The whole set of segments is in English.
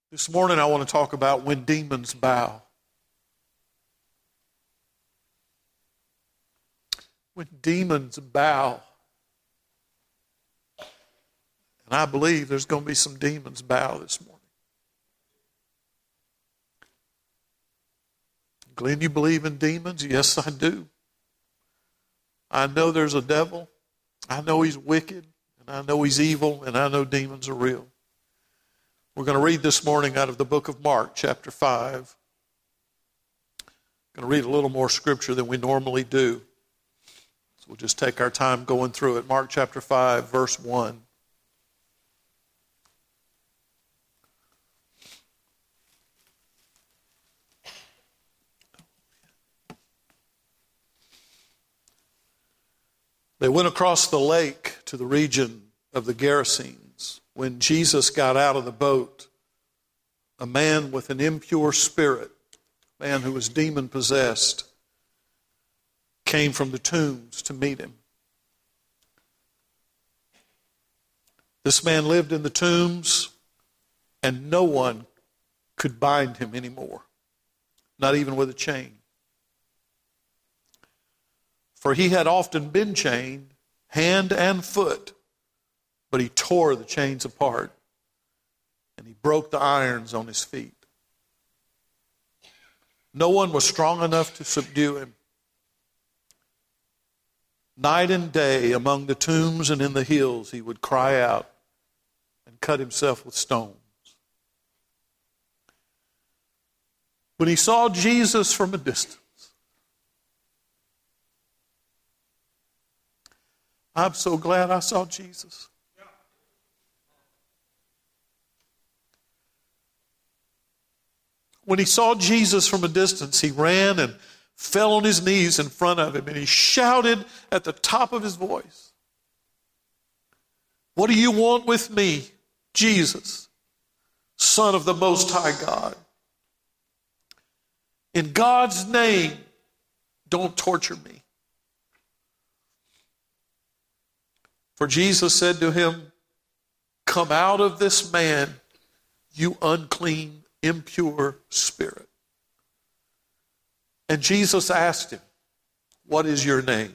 This morning I want to talk about when demons bow. When demons bow. And I believe there's going to be some demons bow this morning. Glenn, you believe in demons? Yes, I do. I know there's a devil. I know he's wicked. And I know he's evil. And I know demons are real. We're going to read this morning out of the book of Mark, chapter 5. I'm going to read a little more scripture than we normally do. So we'll just take our time going through it. Mark chapter 5, verse 1. They went across the lake to the region of the Gerasenes. When Jesus got out of the boat, a man with an impure spirit, a man who was demon-possessed, came from the tombs to meet him. This man lived in the tombs, and no one could bind him anymore, not even with a chain. For he had often been chained, hand and foot, but he tore the chains apart, and he broke the irons on his feet. No one was strong enough to subdue him. Night and day among the tombs and in the hills he would cry out and cut himself with stones. When he saw Jesus from a distance, I'm so glad I saw Jesus. When he saw Jesus from a distance, he ran and fell on his knees in front of him, and he shouted at the top of his voice, "What do you want with me, Jesus, Son of the Most High God? In God's name, don't torture me." For Jesus said to him, "Come out of this man, you unclean, impure spirit." And Jesus asked him, "What is your name?"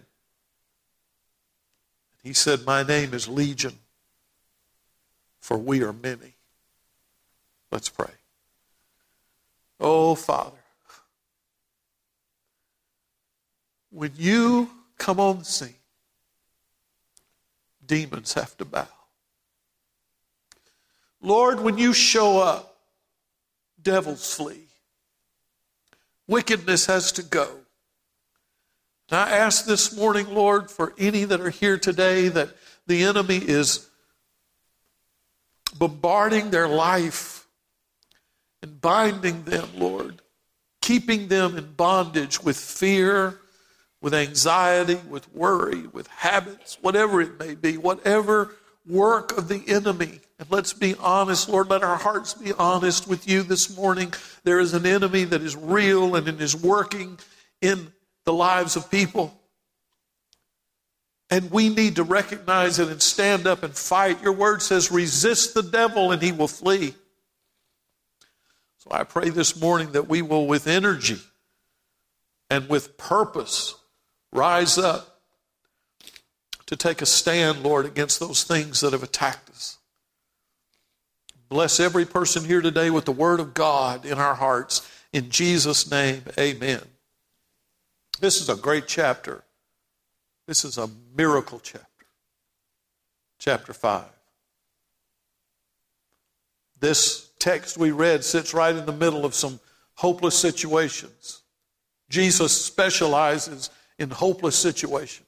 He said, "My name is Legion, for we are many." Let's pray. Oh, Father, when you come on the scene, demons have to bow. Lord, when you show up, devils flee. Wickedness has to go. And I ask this morning, Lord, for any that are here today that the enemy is bombarding their life and binding them, Lord, keeping them in bondage with fear, with anxiety, with worry, with habits, whatever it may be, whatever work of the enemy. And let's be honest, Lord, let our hearts be honest with you this morning. There is an enemy that is real and it is working in the lives of people. And we need to recognize it and stand up and fight. Your word says, resist the devil and he will flee. So I pray this morning that we will, with energy and with purpose, rise up to take a stand, Lord, against those things that have attacked us. Bless every person here today with the word of God in our hearts. In Jesus' name, amen. This is a great chapter. This is a miracle chapter. Chapter 5. This text we read sits right in the middle of some hopeless situations. Jesus specializes in hopeless situations.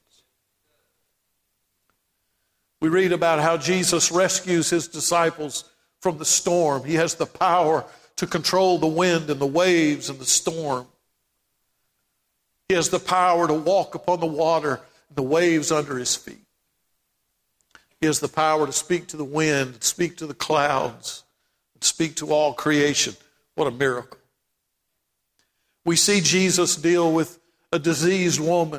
We read about how Jesus rescues his disciples from the storm. He has the power to control the wind and the waves and the storm. He has the power to walk upon the water and the waves under his feet. He has the power to speak to the wind, speak to the clouds, and speak to all creation. What a miracle. We see Jesus deal with a diseased woman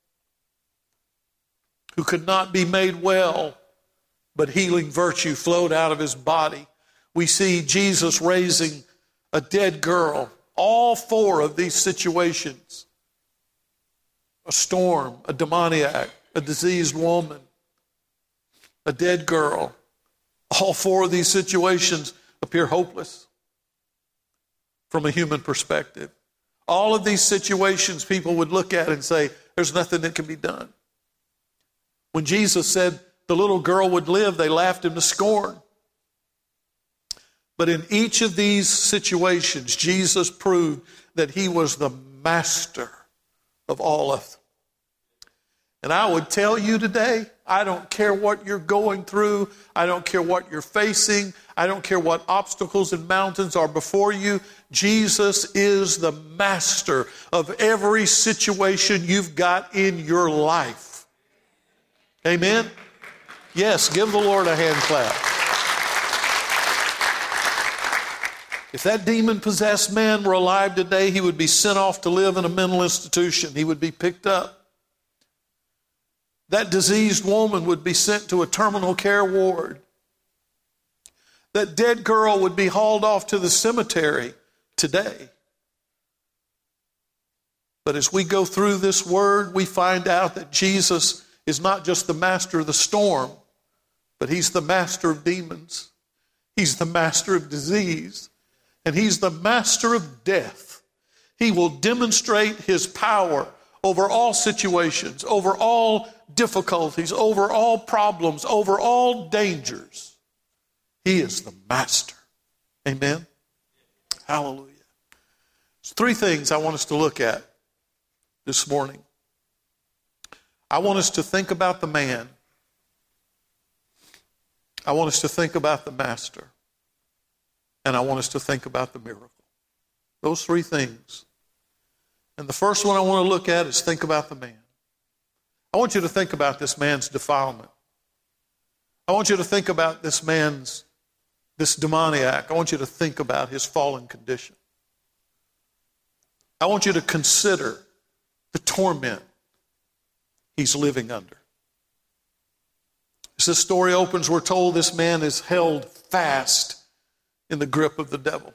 who could not be made well, but healing virtue flowed out of his body. We see Jesus raising a dead girl. All four of these situations, a storm, a demoniac, a diseased woman, a dead girl, all four of these situations appear hopeless from a human perspective. All of these situations people would look at and say, there's nothing that can be done. When Jesus said the little girl would live, they laughed him to scorn. But in each of these situations, Jesus proved that he was the master of all of them. And I would tell you today, I don't care what you're going through. I don't care what you're facing. I don't care what obstacles and mountains are before you. Jesus is the master of every situation you've got in your life. Amen? Yes, give the Lord a hand clap. If that demon-possessed man were alive today, he would be sent off to live in a mental institution. He would be picked up. That diseased woman would be sent to a terminal care ward. That dead girl would be hauled off to the cemetery today. But as we go through this word, we find out that Jesus is not just the master of the storm, but he's the master of demons. He's the master of disease. And he's the master of death. He will demonstrate his power over all situations, over all difficulties, over all problems, over all dangers. He is the master. Amen? Hallelujah. There's three things I want us to look at this morning. I want us to think about the man. I want us to think about the master. And I want us to think about the miracle. Those three things. And the first one I want to look at is think about the man. I want you to think about this man's defilement. I want you to think about this demoniac. I want you to think about his fallen condition. I want you to consider the torment he's living under. As this story opens, we're told this man is held fast in the grip of the devil.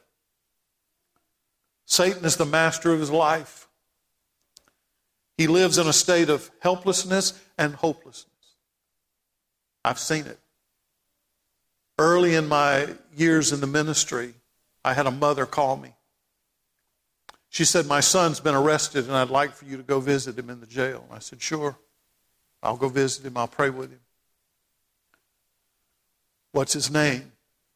Satan is the master of his life. He lives in a state of helplessness and hopelessness. I've seen it. Early in my years in the ministry, I had a mother call me. She said, my son's been arrested and I'd like for you to go visit him in the jail. I said, sure. I'll go visit him. I'll pray with him. What's his name?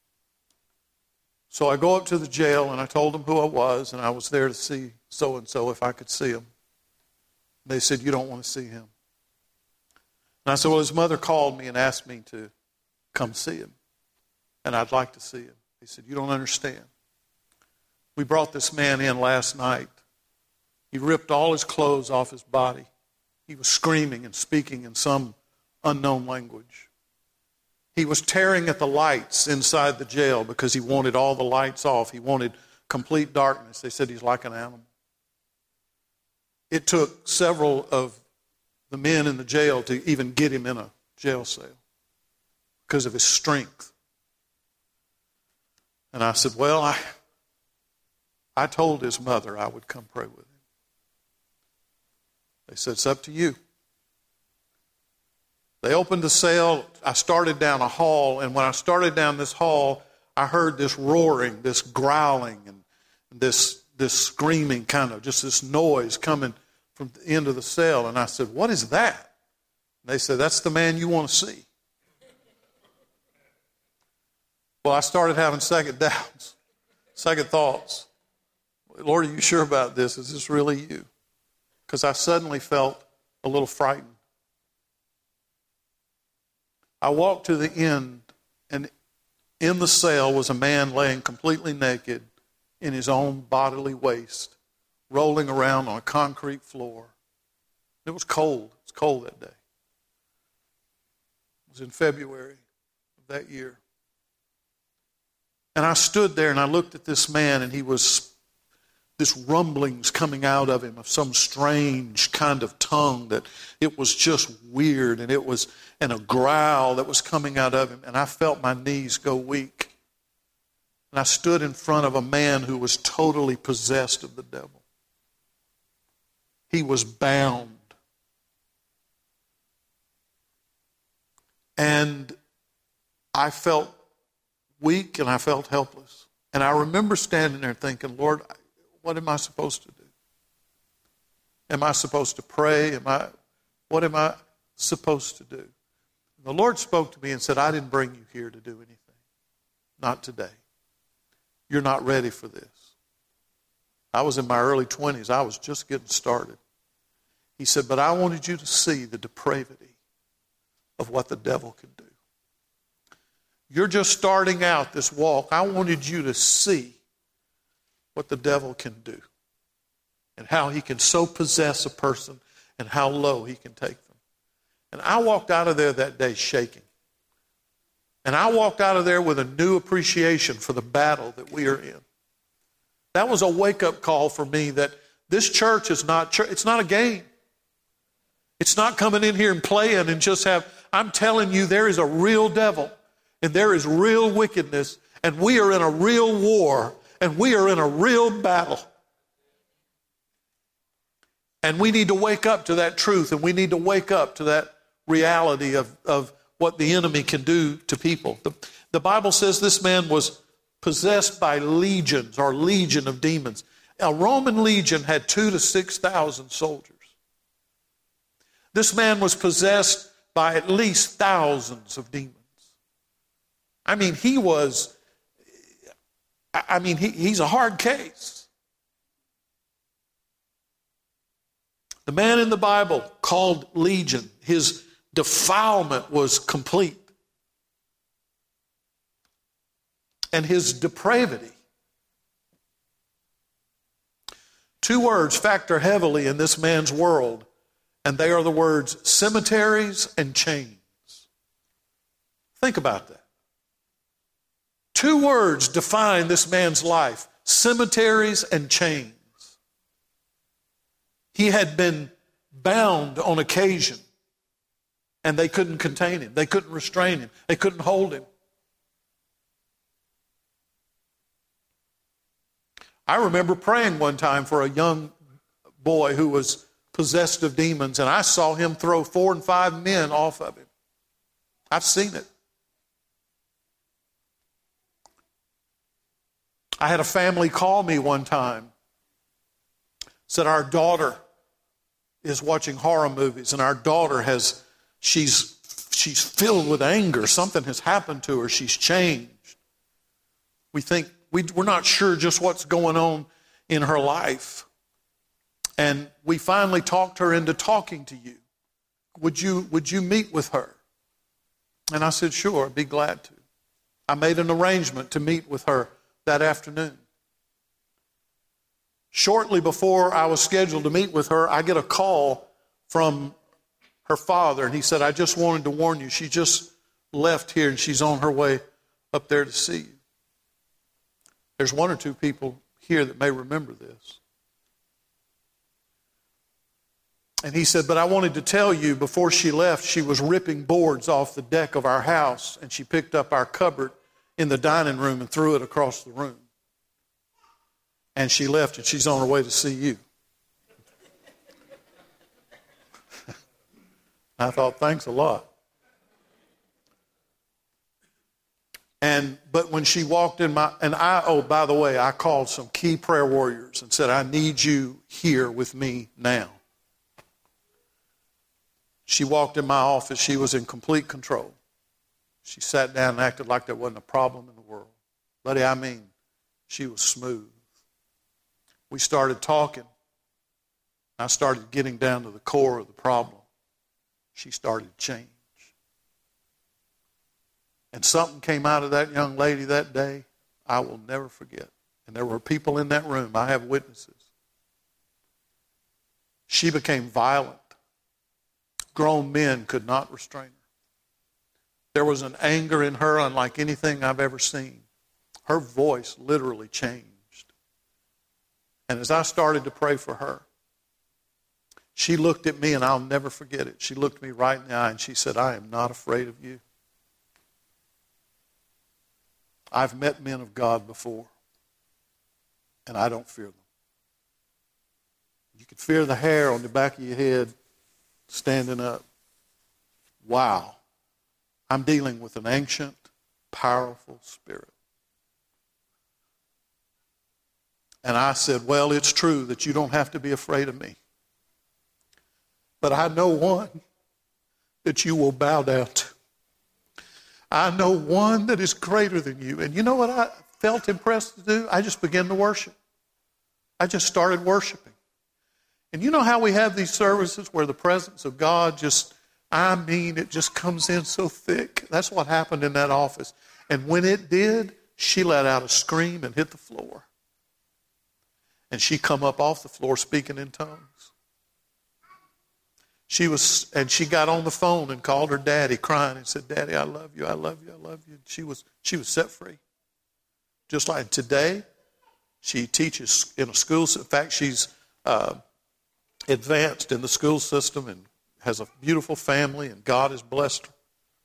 So I go up to the jail and I told them who I was and I was there to see so-and-so if I could see him. They said, you don't want to see him. And I said, well, his mother called me and asked me to come see him. And I'd like to see him. He said, you don't understand. We brought this man in last night. He ripped all his clothes off his body. He was screaming and speaking in some unknown language. He was tearing at the lights inside the jail because he wanted all the lights off. He wanted complete darkness. They said he's like an animal. It took several of the men in the jail to even get him in a jail cell because of his strength. And I said, well, I told his mother I would come pray with him. They said, it's up to you. They opened the cell. I started down a hall, and when I started down this hall, I heard this roaring, this growling, and this screaming kind of, just this noise coming from the end of the cell. And I said, what is that? And they said, that's the man you want to see. Well, I started having second doubts, second thoughts. Lord, are you sure about this? Is this really you? Because I suddenly felt a little frightened. I walked to the end, and in the cell was a man laying completely naked in his own bodily waste, rolling around on a concrete floor. It was cold. It was cold that day. It was in February of that year. And I stood there and I looked at this man, and he was, this rumblings coming out of him of some strange kind of tongue that it was just weird, and and a growl that was coming out of him, and I felt my knees go weak. And I stood in front of a man who was totally possessed of the devil. He was bound. And I felt weak and I felt helpless. And I remember standing there thinking, Lord, what am I supposed to do? Am I supposed to pray? What am I supposed to do? And the Lord spoke to me and said, I didn't bring you here to do anything. Not today. You're not ready for this. I was in my early 20s. I was just getting started. He said, but I wanted you to see the depravity of what the devil can do. You're just starting out this walk. I wanted you to see what the devil can do and how he can so possess a person and how low he can take them. And I walked out of there that day shaking. And I walked out of there with a new appreciation for the battle that we are in. That was a wake-up call for me that this church is not church. It's not a game. It's not coming in here and playing and just have, I'm telling you, there is a real devil and there is real wickedness and we are in a real war and we are in a real battle. And we need to wake up to that truth and we need to wake up to that reality of what the enemy can do to people. The Bible says this man was possessed by legions or legion of demons. A Roman legion had 2,000 to 6,000 soldiers. This man was possessed by at least thousands of demons. I mean, he's a hard case. The man in the Bible called Legion, his defilement was complete. And his depravity. Two words factor heavily in this man's world, and they are the words cemeteries and chains. Think about that. Two words define this man's life, cemeteries and chains. He had been bound on occasion, and they couldn't contain him. They couldn't restrain him. They couldn't hold him. I remember praying one time for a young boy who was possessed of demons, and I saw him throw 4 and 5 men off of him. I've seen it. I had a family call me one time, said our daughter is watching horror movies, and our daughter she's filled with anger. Something has happened to her. She's changed. We're not sure just what's going on in her life. And we finally talked her into talking to you. Would you meet with her? And I said, sure, I'd be glad to. I made an arrangement to meet with her that afternoon. Shortly before I was scheduled to meet with her, I get a call from her father, and he said, I just wanted to warn you, she just left here and she's on her way up there to see you. There's 1 or 2 people here that may remember this. And he said, but I wanted to tell you, before she left, she was ripping boards off the deck of our house, and she picked up our cupboard in the dining room and threw it across the room. And she left, and she's on her way to see you. I thought, thanks a lot. But when she walked in by the way, I called some key prayer warriors and said, I need you here with me now. She walked in my office. She was in complete control. She sat down and acted like there wasn't a problem in the world. Buddy, she was smooth. We started talking. I started getting down to the core of the problem. She started to change. And something came out of that young lady that day I will never forget. And there were people in that room. I have witnesses. She became violent. Grown men could not restrain her. There was an anger in her unlike anything I've ever seen. Her voice literally changed. And as I started to pray for her, she looked at me, and I'll never forget it. She looked me right in the eye and she said, I am not afraid of you. I've met men of God before, and I don't fear them. You can fear the hair on the back of your head standing up. Wow. I'm dealing with an ancient, powerful spirit. And I said, well, it's true that you don't have to be afraid of me. But I know one that you will bow down to. I know one that is greater than you. And you know what I felt impressed to do? I just began to worship. I just started worshiping. And you know how we have these services where the presence of God it just comes in so thick. That's what happened in that office. And when it did, she let out a scream and hit the floor. And she come up off the floor speaking in tongues. She got on the phone and called her daddy crying and said, Daddy, I love you, I love you, I love you. And she was set free. Just like today, she teaches in a school. In fact, she's advanced in the school system and has a beautiful family, and God has blessed her.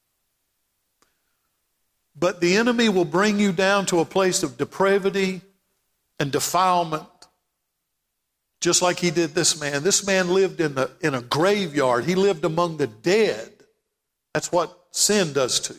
But the enemy will bring you down to a place of depravity and defilement, just like he did this man. This man lived in a graveyard. He lived among the dead. That's what sin does to you.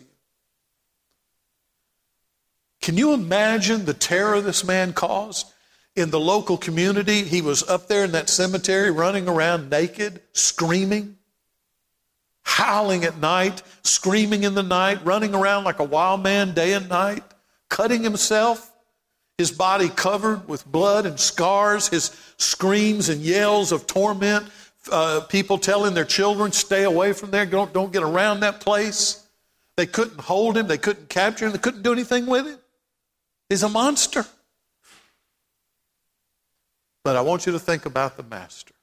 Can you imagine the terror this man caused in the local community? He was up there in that cemetery running around naked, screaming, howling at night, screaming in the night, running around like a wild man day and night, cutting himself, his body covered with blood and scars, his screams and yells of torment, people telling their children, stay away from there, don't get around that place. They couldn't hold him, they couldn't capture him, they couldn't do anything with him. He's a monster. But I want you to think about the master.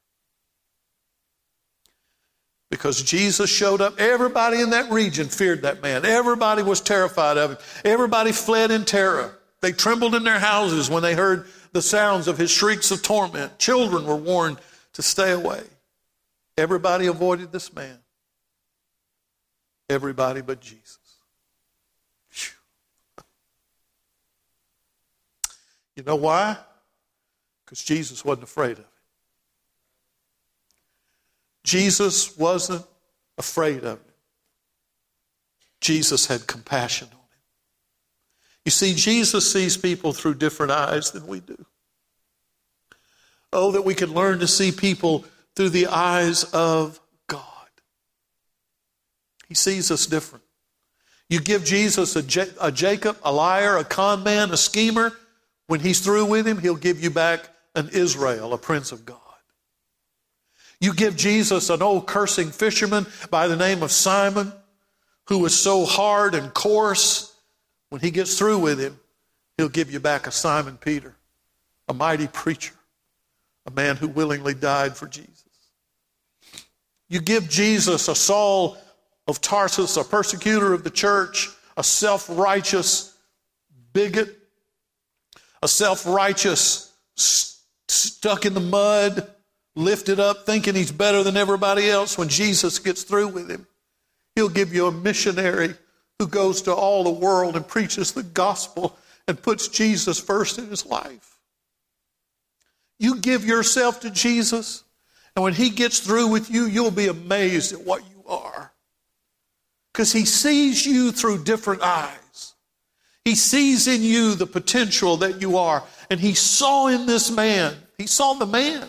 Because Jesus showed up, everybody in that region feared that man. Everybody was terrified of him. Everybody fled in terror. They trembled in their houses when they heard the sounds of his shrieks of torment. Children were warned to stay away. Everybody avoided this man. Everybody but Jesus. You know why? Because Jesus wasn't afraid of it. Jesus wasn't afraid of it. Jesus had compassion on him. You see, Jesus sees people through different eyes than we do. Oh, that we could learn to see people through the eyes of God. He sees us different. You give Jesus a Jacob, a liar, a con man, a schemer. When he's through with him, he'll give you back an Israel, a prince of God. You give Jesus an old cursing fisherman by the name of Simon, who was so hard and coarse. When he gets through with him, he'll give you back a Simon Peter, a mighty preacher, a man who willingly died for Jesus. You give Jesus a Saul of Tarsus, a persecutor of the church, a self-righteous bigot, a self-righteous stuck in the mud, lifted up, thinking he's better than everybody else. When Jesus gets through with him, he'll give you a missionary who goes to all the world and preaches the gospel and puts Jesus first in his life. You give yourself to Jesus, and when he gets through with you, you'll be amazed at what you are. Because he sees you through different eyes. He sees in you the potential that you are. And he saw in this man, he saw the man.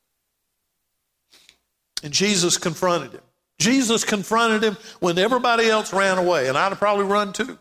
And Jesus confronted him. Jesus confronted him when everybody else ran away, and I'd have probably run too.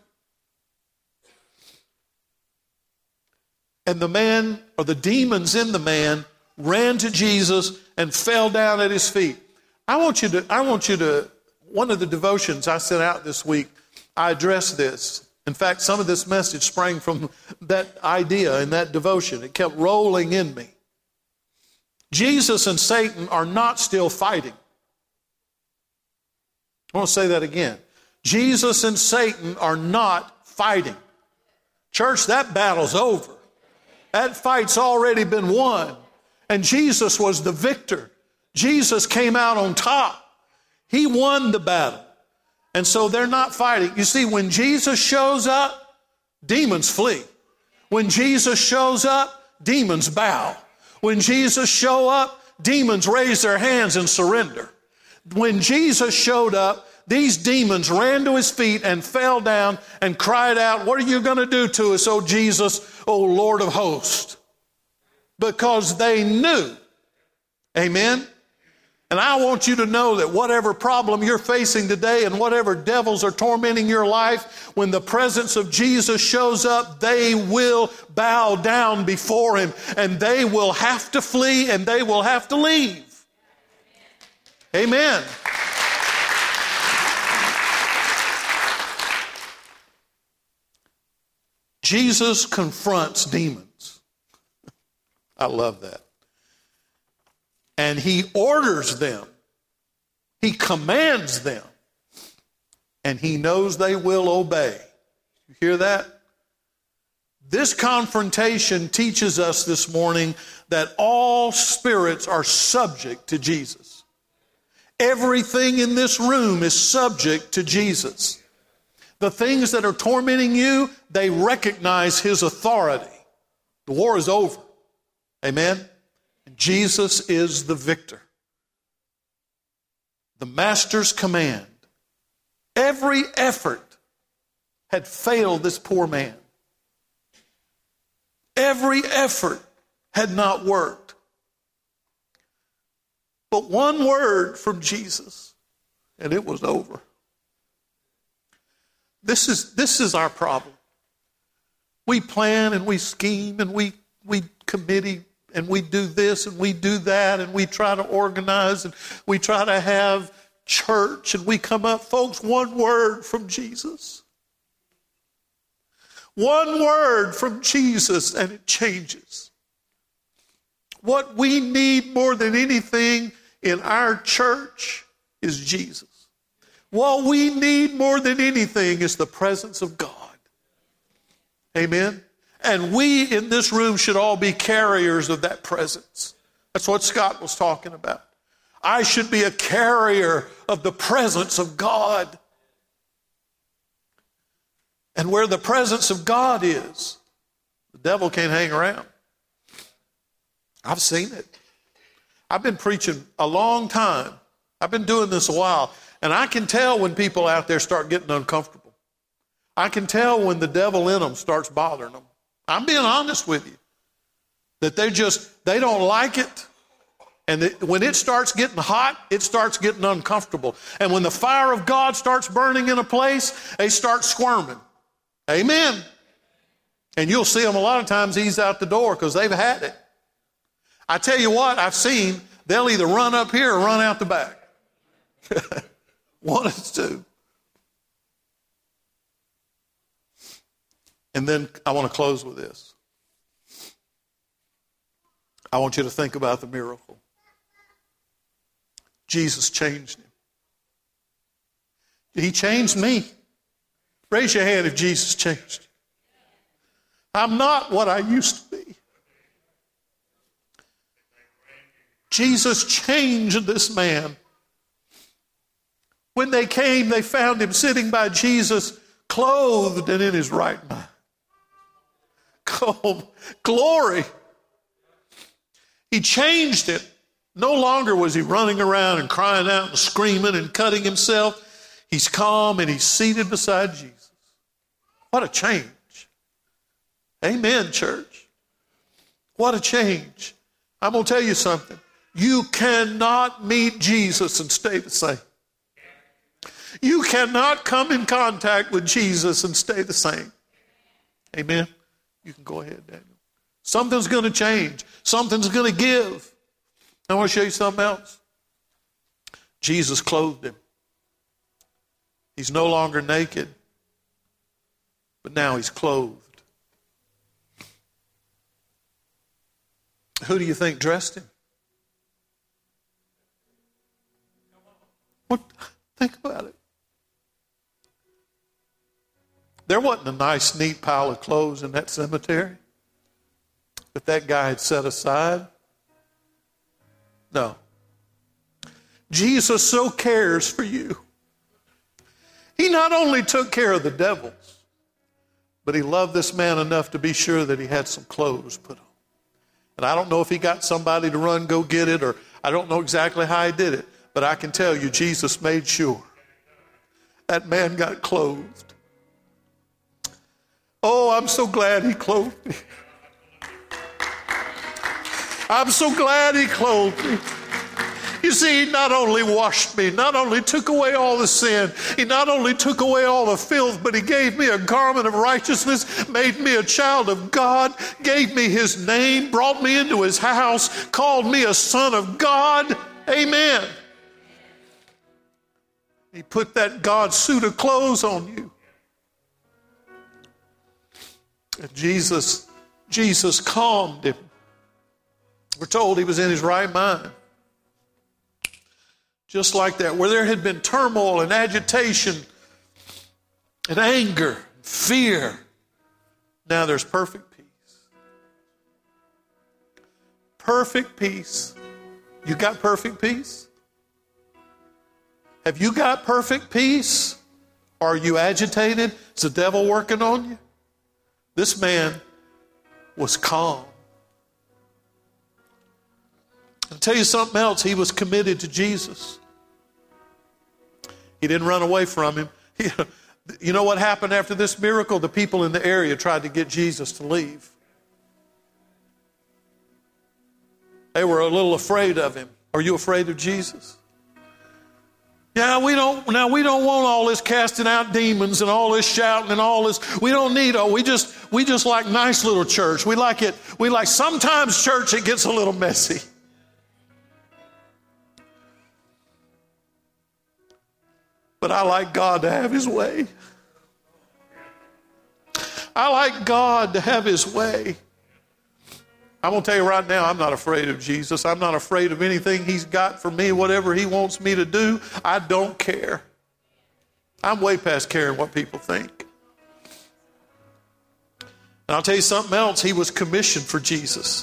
And the man, or the demons in the man, ran to Jesus and fell down at his feet. I want you to, one of the devotions I sent out this week, I addressed this. In fact, some of this message sprang from that idea in that devotion. It kept rolling in me. Jesus and Satan are not still fighting. I want to say that again. Jesus and Satan are not fighting. Church, that battle's over. That fight's already been won. And Jesus was the victor. Jesus came out on top. He won the battle. And so they're not fighting. You see, when Jesus shows up, demons flee. When Jesus shows up, demons bow. When Jesus show up, demons raise their hands and surrender. When Jesus showed up, these demons ran to his feet and fell down and cried out, "What are you going to do to us, O Jesus, O Lord of hosts?" Because they knew. Amen? And I want you to know that whatever problem you're facing today and whatever devils are tormenting your life, when the presence of Jesus shows up, they will bow down before him, and they will have to flee, and they will have to leave. Amen. Jesus confronts demons. I love that. And he orders them. He commands them. And he knows they will obey. You hear that? This confrontation teaches us this morning that all spirits are subject to Jesus. Everything in this room is subject to Jesus. The things that are tormenting you, they recognize his authority. The war is over. Amen? And Jesus is the victor. The master's command. Every effort had failed this poor man. Every effort had not worked. But one word from Jesus, and it was over. This is our problem. We plan and we scheme and we committee and we do this and we do that and we try to organize and we try to have church and we come up. Folks, one word from Jesus. One word from Jesus and it changes. What we need more than anything in our church is Jesus. What we need more than anything is the presence of God. Amen? And we in this room should all be carriers of that presence. That's what Scott was talking about. I should be a carrier of the presence of God. And where the presence of God is, the devil can't hang around. I've seen it. I've been preaching a long time. I've been doing this a while. And I can tell when people out there start getting uncomfortable. I can tell when the devil in them starts bothering them. I'm being honest with you. That they don't like it. And when it starts getting hot, it starts getting uncomfortable. And when the fire of God starts burning in a place, they start squirming. Amen. And you'll see them a lot of times ease out the door because they've had it. I tell you what, I've seen, they'll either run up here or run out the back. One of the two. And then I want to close with this. I want you to think about the miracle. Jesus changed him. He changed me. Raise your hand if Jesus changed you. I'm not what I used to be. Jesus changed this man. When they came, they found him sitting by Jesus, clothed and in his right mind. Oh, glory. He changed it. No longer was he running around and crying out and screaming and cutting himself. He's calm and he's seated beside Jesus. What a change. Amen, church. What a change. I'm going to tell you something. You cannot meet Jesus and stay the same. You cannot come in contact with Jesus and stay the same. Amen. You can go ahead, Daniel. Something's going to change. Something's going to give. I want to show you something else. Jesus clothed him. He's no longer naked, but now he's clothed. Who do you think dressed him? What? Think about it. There wasn't a nice, neat pile of clothes in that cemetery that guy had set aside. No. Jesus so cares for you. He not only took care of the devils, But he loved this man enough to be sure that he had some clothes put on. And I don't know if he got somebody to run, go get it, or I don't know exactly how he did it. But I can tell you, Jesus made sure that man got clothed. Oh, I'm so glad he clothed me. I'm so glad he clothed me. You see, he not only washed me, not only took away all the sin, he not only took away all the filth, but he gave me a garment of righteousness, made me a child of God, gave me his name, brought me into his house, called me a son of God. Amen. He put that God suit of clothes on you. And Jesus calmed him. We're told he was in his right mind. Just like that, where there had been turmoil and agitation and anger, and fear, now there's perfect peace. Perfect peace. You got perfect peace? Have you got perfect peace? Are you agitated? Is the devil working on you? This man was calm. I'll tell you something else. He was committed to Jesus. He didn't run away from him. You know what happened after this miracle? The people in the area tried to get Jesus to leave. They were a little afraid of him. Are you afraid of Jesus? Yeah, we don't want all this casting out demons and all this shouting and all this. We don't need it. We just like nice little church. We like it. Sometimes church, it gets a little messy. But I like God to have his way. I like God to have his way. I'm going to tell you right now, I'm not afraid of Jesus. I'm not afraid of anything he's got for me, whatever he wants me to do. I don't care. I'm way past caring what people think. And I'll tell you something else. He was commissioned for Jesus.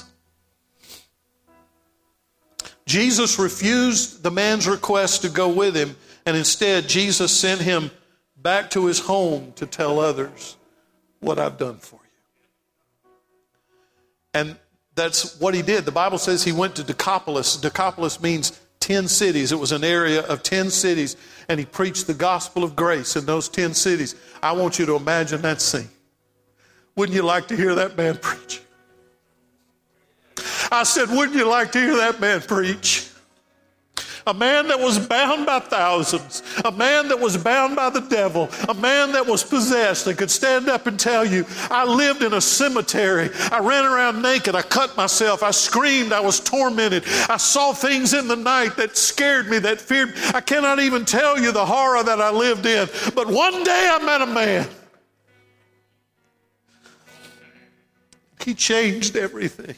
Jesus refused the man's request to go with him, and instead Jesus sent him back to his home to tell others what I've done for you. And that's what he did. The Bible says he went to Decapolis. Decapolis means 10 cities. It was an area of 10 cities, and he preached the gospel of grace in those 10 cities. I want you to imagine that scene. Wouldn't you like to hear that man preach? I said, wouldn't you like to hear that man preach? A man that was bound by thousands, a man that was bound by the devil, a man that was possessed and could stand up and tell you, I lived in a cemetery. I ran around naked. I cut myself. I screamed. I was tormented. I saw things in the night that scared me, that feared me. I cannot even tell you the horror that I lived in. But one day I met a man. He changed everything.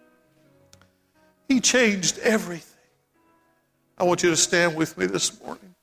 He changed everything. I want you to stand with me this morning.